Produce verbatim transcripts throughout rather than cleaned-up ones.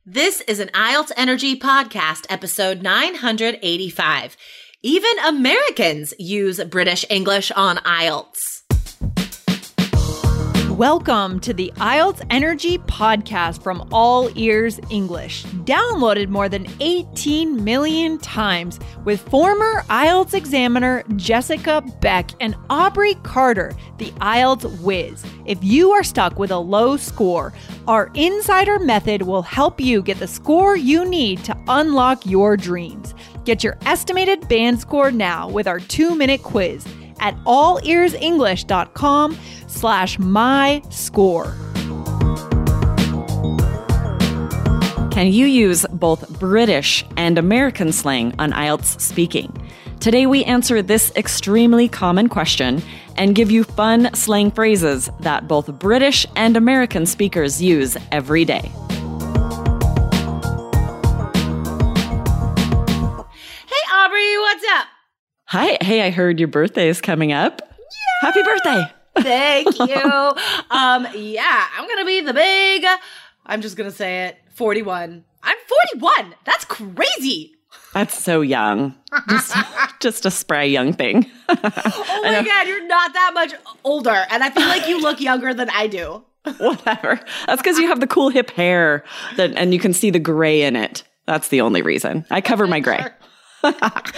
This is an I E L T S Energy podcast, episode nine hundred eighty-five. Even Americans use British English on I E L T S. Welcome to the I E L T S Energy podcast from All Ears English, downloaded more than eighteen million times with former I E L T S examiner Jessica Beck and Aubrey Carter, the I E L T S whiz. If you are stuck with a low score, our insider method will help you get the score you need to unlock your dreams. Get your estimated band score now with our two-minute quiz at allearsenglish.com slash my score. Can you use both British and American slang on I E L T S speaking? Today we answer this extremely common question and give you fun slang phrases that both British and American speakers use every day. Hey, Aubrey, what's up? Hi. Hey, I heard your birthday is coming up. Yeah. Happy birthday. Thank you. um, yeah, I'm going to be the big, I'm just going to say it, forty-one. I'm forty-one. That's crazy. That's so young. Just, just a spry young thing. Oh my God, you're not that much older. And I feel like you look younger than I do. Whatever. That's because you have the cool hip hair that, and you can see the gray in it. That's the only reason. I cover my gray. um,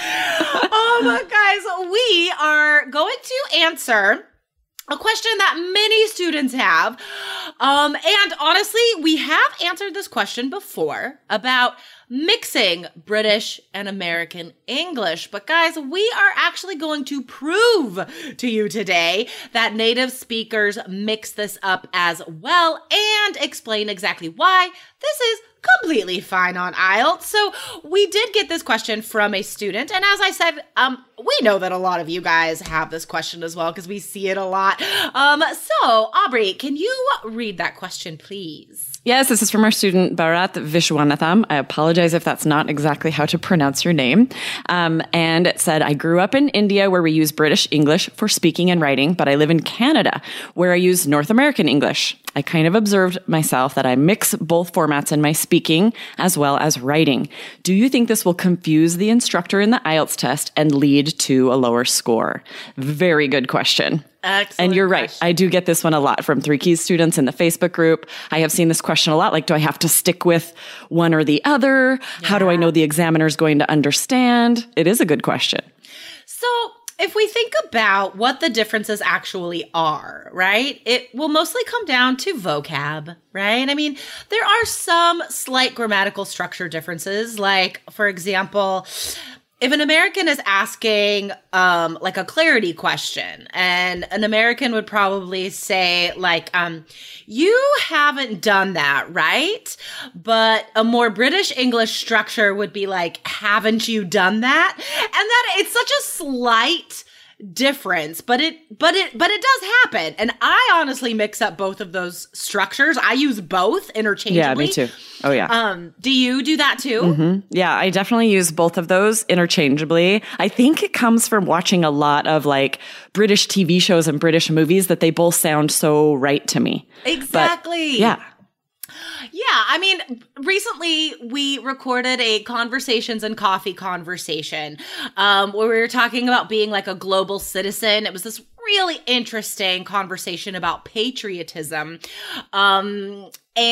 guys, we are going to answer a question that many students have. Um, and honestly, we have answered this question before about mixing British and American English. But guys, we are actually going to prove to you today that native speakers mix this up as well and explain exactly why this is completely fine on I E L T S. So we did get this question from a student. And as I said, um, we know that a lot of you guys have this question as well because we see it a lot. Um, so Aubrey, can you read that question, please? Yes, this is from our student, Bharat Vishwanatham. I apologize if that's not exactly how to pronounce your name. Um, and it said, I grew up in India where we use British English for speaking and writing, but I live in Canada where I use North American English. I kind of observed myself that I mix both formats in my speaking as well as writing. Do you think this will confuse the instructor in the I E L T S test and lead to a lower score? Very good question. Excellent. And you're right. Question. I do get this one a lot from Three Keys students in the Facebook group. I have seen this question a lot. Like, do I have to stick with one or the other? Yeah. How do I know the examiner is going to understand? It is a good question. So if we think about what the differences actually are, right, it will mostly come down to vocab, right? I mean, there are some slight grammatical structure differences. Like, for example, if an American is asking um, like a clarity question, and an American would probably say like, um, you haven't done that, right? But a more British English structure would be like, haven't you done that? And that it's such a slight difference, but it but it but it does happen. And I honestly mix up both of those structures. I use both interchangeably. Yeah, me too. Oh yeah. Um, do you do that too? Mm-hmm. Yeah, I definitely use both of those interchangeably. I think it comes from watching a lot of like British T V shows and British movies that they both sound so right to me. Exactly. But, yeah. Yeah, I mean, recently we recorded a Conversations and Coffee conversation um, where we were talking about being like a global citizen. It was this really interesting conversation about patriotism. Um,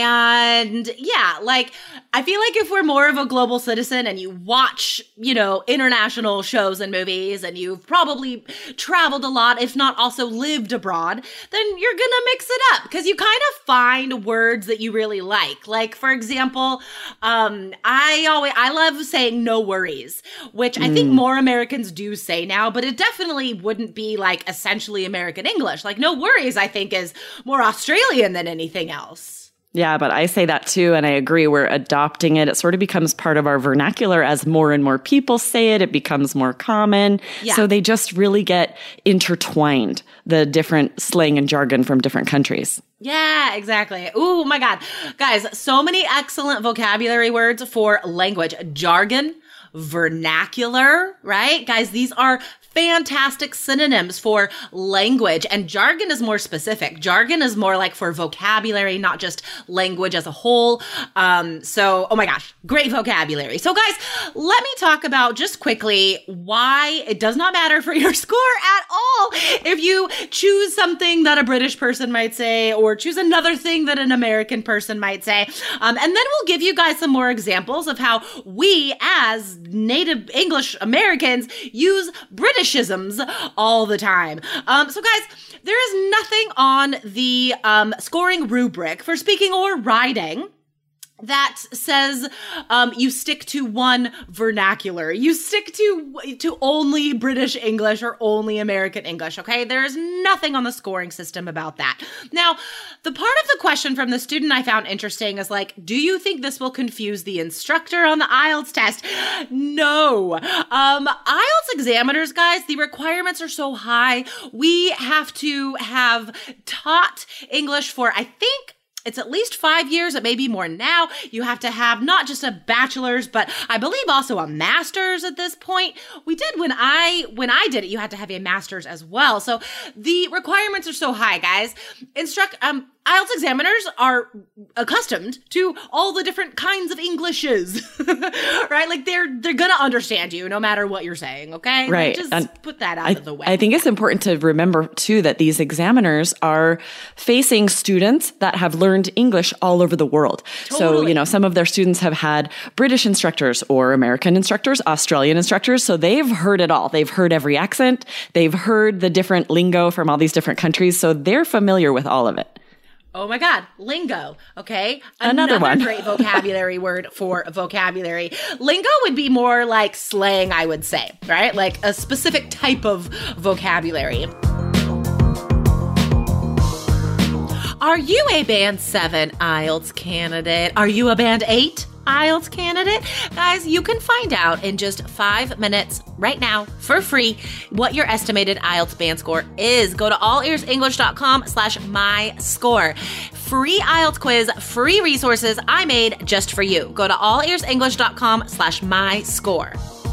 and yeah, like, I feel like if we're more of a global citizen and you watch, you know, international shows and movies and you've probably traveled a lot, if not also lived abroad, then you're gonna mix it up because you kind of find words that you really like. Like, for example, um, I always, I love saying no worries, which I think more Americans do say now, but it definitely wouldn't be like essentially American English. Like, no worries, I think, is more Australian than anything else. Yeah, but I say that too, and I agree. We're adopting it. It sort of becomes part of our vernacular as more and more people say it. It becomes more common. Yeah. So they just really get intertwined, the different slang and jargon from different countries. Yeah, exactly. Oh my God. Guys, so many excellent vocabulary words for language. Jargon, vernacular, right? Guys, these are fantastic synonyms for language. And jargon is more specific. Jargon is more like for vocabulary, not just language as a whole. Um, so, oh my gosh, great vocabulary. So guys, let me talk about just quickly why it does not matter for your score at all if you choose something that a British person might say or choose another thing that an American person might say. Um, and then we'll give you guys some more examples of how we as native English Americans use Britishisms all the time. Um, so guys, there is nothing on the um, scoring rubric for speaking or writing that says um, you stick to one vernacular. You stick to to only British English or only American English, okay? There is nothing on the scoring system about that. Now, the part of the question from the student I found interesting is like, do you think this will confuse the instructor on the I E L T S test? No. Um, I E L T S examiners, guys, the requirements are so high. We have to have taught English for, I think, it's at least five years. It may be more now. You have to have not just a bachelor's, but I believe also a master's at this point. We did when I when I did it, you had to have a master's as well. So the requirements are so high, guys. Instruct um I E L T S examiners are accustomed to all the different kinds of Englishes, right? Like they're they're gonna understand you no matter what you're saying, okay? Right. Like just and put that out I, of the way. I think it's important to remember too that these examiners are facing students that have learned English all over the world. Totally. So, you know, some of their students have had British instructors or American instructors, Australian instructors. So they've heard it all. They've heard every accent. They've heard the different lingo from all these different countries. So they're familiar with all of it. Oh my God, lingo, okay? Another, Another one. great vocabulary word for vocabulary. Lingo would be more like slang, I would say, right? Like a specific type of vocabulary. Are you a Band seven I E L T S candidate? Are you a Band eight I E L T S candidate? Guys, you can find out in just five minutes right now for free what your estimated I E L T S band score is. Go to allearsenglish.com slash my score. Free I E L T S quiz, free resources I made just for you. Go to allearsenglish.com slash my score.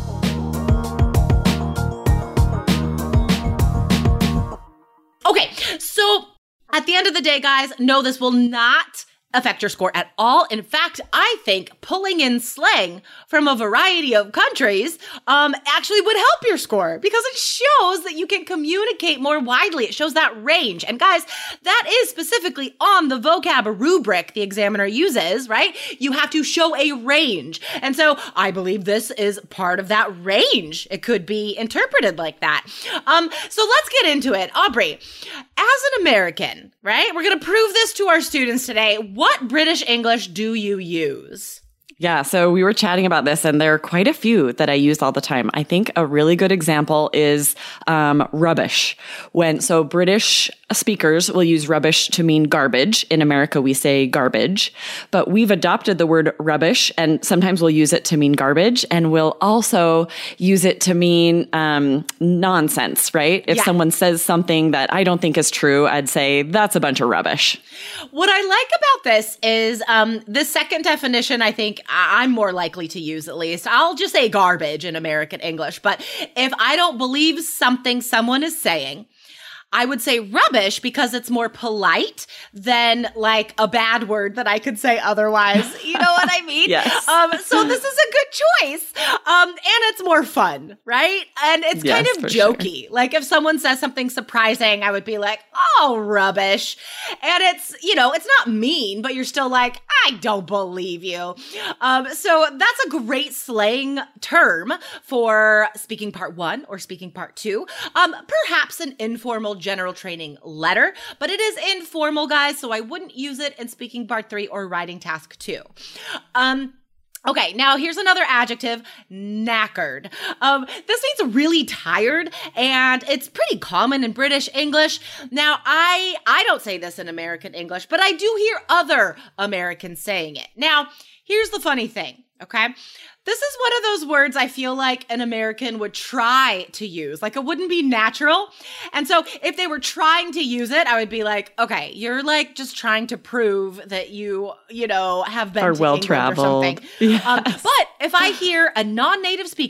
Okay, so at the end of the day, guys, no, this will not affect your score at all. In fact, I think pulling in slang from a variety of countries um, actually would help your score because it shows that you can communicate more widely. It shows that range. And guys, that is specifically on the vocab rubric the examiner uses, right? You have to show a range. And so I believe this is part of that range. It could be interpreted like that. Um, so let's get into it. Aubrey, as an American, right? We're going to prove this to our students today. What British English do you use? Yeah, so we were chatting about this, and there are quite a few that I use all the time. I think a really good example is um, rubbish. When so British speakers will use rubbish to mean garbage. In America, we say garbage, but we've adopted the word rubbish, and sometimes we'll use it to mean garbage, and we'll also use it to mean um, nonsense. Right? If yeah. someone says something that I don't think is true, I'd say that's a bunch of rubbish. What I like about this is um, the second definition. I think I'm more likely to use at least. I'll just say garbage in American English. But if I don't believe something someone is saying, I would say rubbish because it's more polite than like a bad word that I could say otherwise. You know what I mean? Yes. Um, so this is a good choice. Um, and it's more fun, right? And it's yes, kind of jokey. Sure. Like if someone says something surprising, I would be like, oh, rubbish. And it's, you know, it's not mean, but you're still like, I don't believe you. Um, so that's a great slang term for speaking part one or speaking part two. Um, perhaps an informal general training letter, but it is informal, guys, so I wouldn't use it in speaking part three or writing task two. Um, Okay, now here's another adjective, knackered. Um, this means really tired, and it's pretty common in British English. Now, I I don't say this in American English, but I do hear other Americans saying it. Now, here's the funny thing, okay? This is one of those words I feel like an American would try to use. Like it wouldn't be natural. And so if they were trying to use it, I would be like, okay, you're like just trying to prove that you, you know, have been Are to well England traveled. or something. Yes. Um, but if I hear a non-native speaker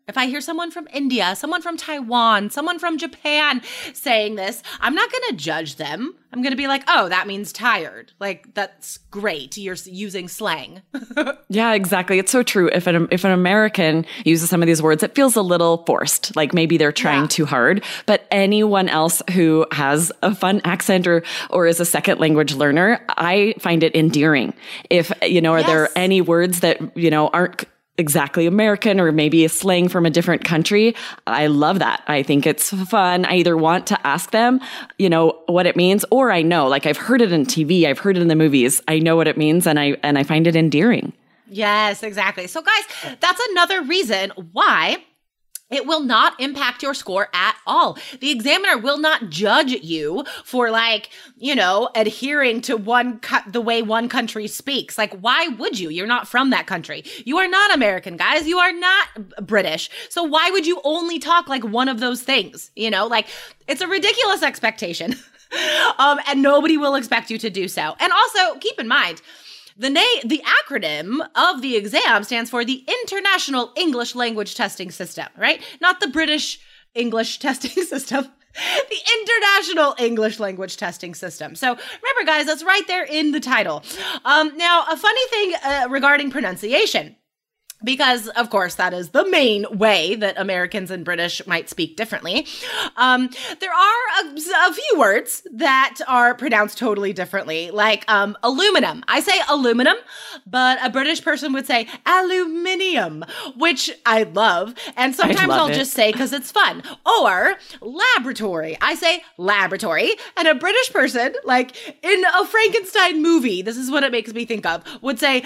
if I hear someone from India, someone from Taiwan, someone from Japan saying this, I'm not going to judge them. I'm going to be like, oh, that means tired. Like, that's great. You're using slang. Yeah, exactly. It's so true. If an, if an American uses some of these words, it feels a little forced, like maybe they're trying yeah. too hard. But anyone else who has a fun accent or, or is a second language learner, I find it endearing. If, you know, are yes. there any words that, you know, aren't exactly American or maybe a slang from a different country? I love that. I think it's fun. I either want to ask them, you know, what it means, or I know, like I've heard it in T V, I've heard it in the movies. I know what it means and I and I find it endearing. Yes, exactly. So guys, that's another reason why it will not impact your score at all. The examiner will not judge you for, like, you know, adhering to one co- the way one country speaks. Like, why would you? You're not from that country. You are not American, guys. You are not British. So why would you only talk like one of those things? You know, like, it's a ridiculous expectation. um, and nobody will expect you to do so. And also, keep in mind, The na- the acronym of the exam stands for the International English Language Testing System, right? Not the British English Testing System, the International English Language Testing System. So remember, guys, that's right there in the title. Um, now, a funny thing uh, regarding pronunciation, because, of course, that is the main way that Americans and British might speak differently. Um, there are a, a few words that are pronounced totally differently, like um, aluminum. I say aluminum, but a British person would say aluminium, which I love. And sometimes I'll it. just say because it's fun. Or laboratory. I say laboratory. And a British person, like in a Frankenstein movie, this is what it makes me think of, would say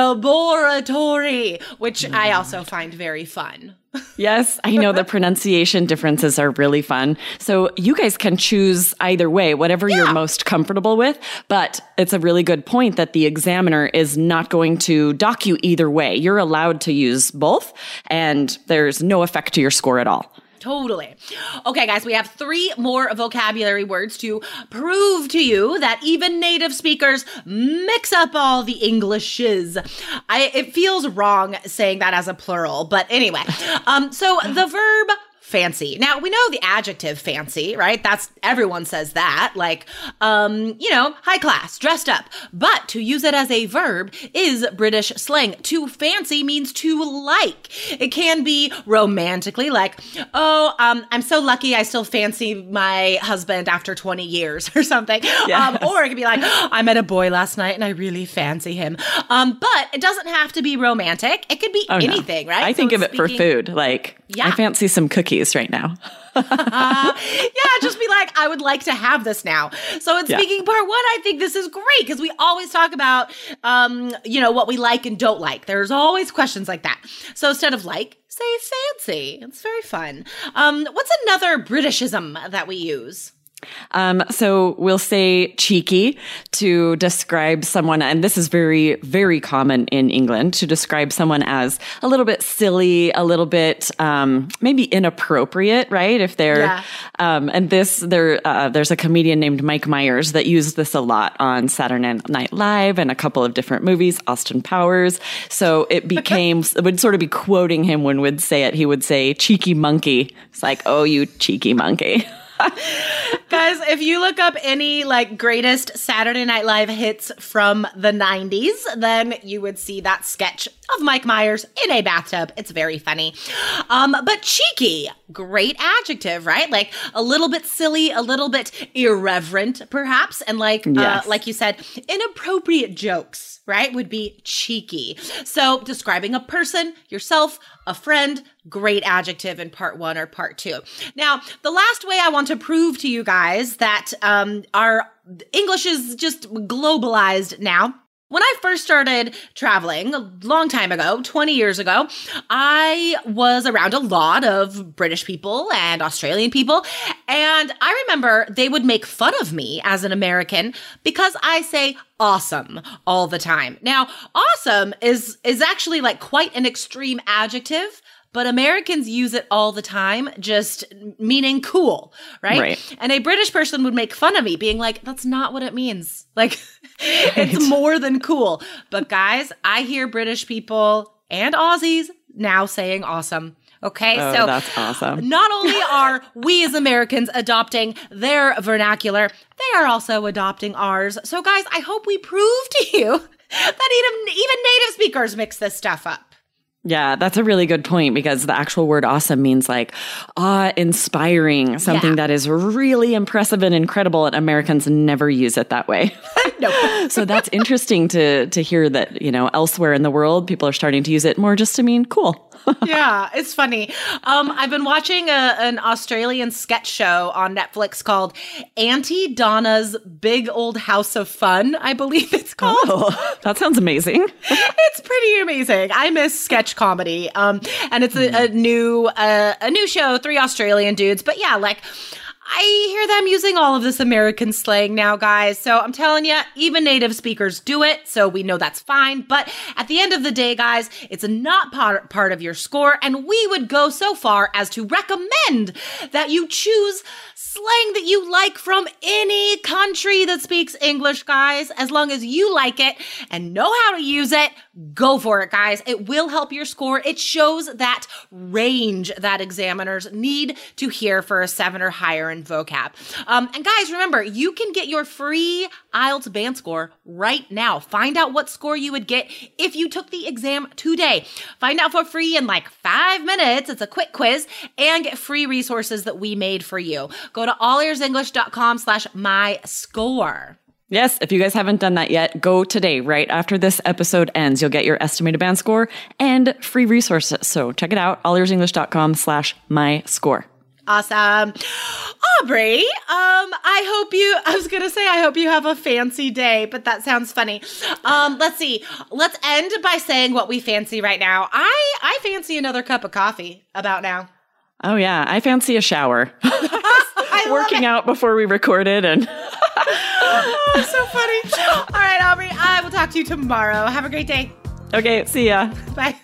laboratory, which I also find very fun. Yes, I know the pronunciation differences are really fun. So you guys can choose either way, whatever yeah. you're most comfortable with. But it's a really good point that the examiner is not going to dock you either way. You're allowed to use both, and there's no effect to your score at all. Totally. Okay, guys, we have three more vocabulary words to prove to you that even native speakers mix up all the Englishes. I, it feels wrong saying that as a plural, but anyway. Um, so the verb fancy. Now, we know the adjective fancy, right? That's, everyone says that, like, um, you know, high class, dressed up. But to use it as a verb is British slang. To fancy means to like. It can be romantically, like, oh, um, I'm so lucky I still fancy my husband after twenty years or something. Yes. Um, or it could be like, oh, I met a boy last night and I really fancy him. Um, but it doesn't have to be romantic. It could be oh, anything, no. right? I so think of it speaking- for food. Like, yeah. I fancy some cookies right now. uh, yeah, just be like, I would like to have this now. So in speaking yeah. part one, I think this is great because we always talk about, um, you know, what we like and don't like. There's always questions like that. So instead of like, say fancy. It's very fun. Um, what's another Britishism that we use? Um, so we'll say cheeky to describe someone, and this is very, very common in England, to describe someone as a little bit silly, a little bit um, maybe inappropriate, right? If they're, yeah. um, and this, there, uh, there's a comedian named Mike Myers that used this a lot on Saturday Night Live and a couple of different movies, Austin Powers. So it became, it would sort of be quoting him when we'd say it. He would say, cheeky monkey. It's like, oh, you cheeky monkey. Guys, if you look up any like greatest Saturday Night Live hits from the nineties, then you would see that sketch of Mike Myers in a bathtub. It's very funny. Um, but cheeky, great adjective, right? Like a little bit silly, a little bit irreverent, perhaps. And like, yes. uh, like you said, inappropriate jokes, right, would be cheeky. So describing a person, yourself, a friend, great adjective in part one or part two. Now, the last way I want to prove to you guys that um, our English is just globalized now. When I first started traveling a long time ago, twenty years ago, I was around a lot of British people and Australian people. And I remember they would make fun of me as an American because I say awesome all the time. Now, awesome is, is actually like quite an extreme adjective, but Americans use it all the time, just meaning cool, right? right? And a British person would make fun of me, being like, that's not what it means. Like, it's right. more than cool. But guys, I hear British people and Aussies now saying awesome. Okay, Oh, so that's awesome. Not only are we as Americans adopting their vernacular, they are also adopting ours. So guys, I hope we prove to you that even, even native speakers mix this stuff up. Yeah, that's a really good point because the actual word awesome means like awe-inspiring, something Yeah. that is really impressive and incredible, and Americans never use it that way. Nope. So that's interesting to to hear that, you know, elsewhere in the world, people are starting to use it more just to mean cool. Yeah, it's funny. Um, I've been watching a, an Australian sketch show on Netflix called Auntie Donna's Big Old House of Fun, I believe it's called. Oh, that sounds amazing. It's pretty amazing. I miss sketch comedy. Um, and it's a, a new uh, a new show, three Australian dudes. But yeah, like I hear them using all of this American slang now, guys. So I'm telling you, even native speakers do it. So we know that's fine. But at the end of the day, guys, it's not part, part of your score. And we would go so far as to recommend that you choose slang that you like from any country that speaks English, guys. As long as you like it and know how to use it, go for it, guys. It will help your score. It shows that range that examiners need to hear for a seven or higher in vocab. Um, and guys, remember, you can get your free I E L T S band score right now. Find out what score you would get if you took the exam today. Find out for free in like five minutes. It's a quick quiz and get free resources that we made for you. Go to allearsenglish.com slash my score. Yes, if you guys haven't done that yet, go today, right after this episode ends. You'll get your estimated band score and free resources. So check it out, allearsenglish.com slash my score. Awesome. Aubrey, um, I hope you, I was going to say, I hope you have a fancy day, but that sounds funny. Um, let's see. Let's end by saying what we fancy right now. I, I fancy another cup of coffee about now. Oh yeah, I fancy a shower. I Working out before we recorded and... Oh, so funny. All right, Aubrey, I will talk to you tomorrow. Have a great day. Okay, see ya. Bye.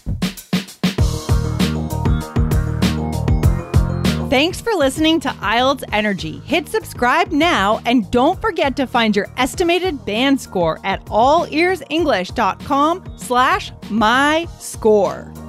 Thanks for listening to I E L T S Energy. Hit subscribe now and don't forget to find your estimated band score at allearsenglish.com slash my score.